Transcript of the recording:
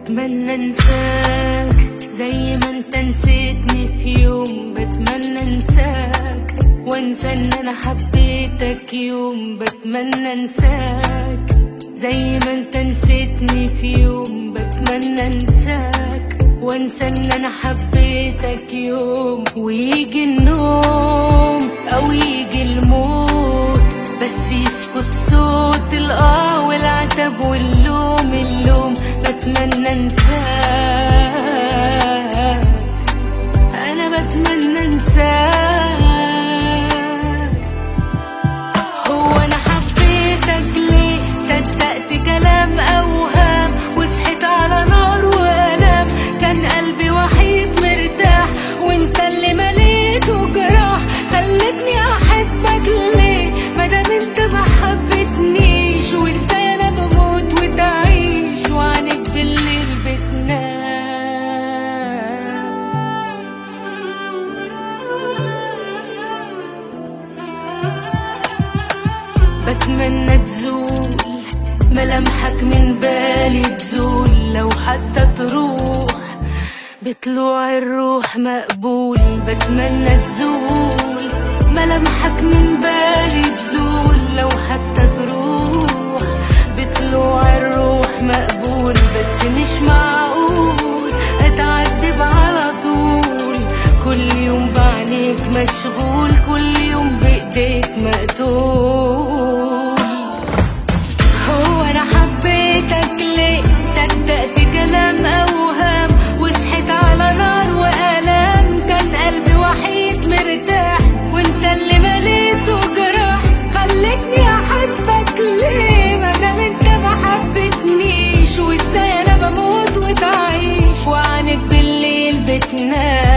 بتمنى انساك زي ما انت نسيتني في يوم. بتمنى انساك وانسى ان انا حبيتك يوم. بتمنى انساك زي ما انت نسيتني في يوم. بتمنى انساك وانسى ان انا حبيتك يوم. ويجي النوم او يجي الموت بس يسكت صوت الآه والعتب واللوم اللوم. بتمنى انساك، انا بتمنى انساك. هو انا حبيتك ليه؟ صدقت كلام اوهام وصحيت على نار والام. كان قلبي وحيد مرتاح وانت اللي مليته جراح. خلتني احبك ليه مادام انت ما حبتنيش؟ وازاي انا بموت وتعيش وعنك بالليل بتنام؟ بتمنى تزول ملامحك من بالي، تزول لو حتى تروح بطلوع الروح مقبول. بتمنى تزول ملامحك من بالي، تزول لو حتى تروح بطلوع الروح مقبول. بس مش معقول اتعذب على طول، كل يوم بعينيك مشغول، كل يوم بايديك مقتول. هو انا حبيتك ليه؟ صدقت كلام اوهام وصحيت على نار والام. كان قلبي وحيد مرتاح وانت اللي مليته جراح. خلتني احبك ليه مادام انت ما حبتنيش؟ وازاي انا بموت وتعيش وعنك بالليل بتنام؟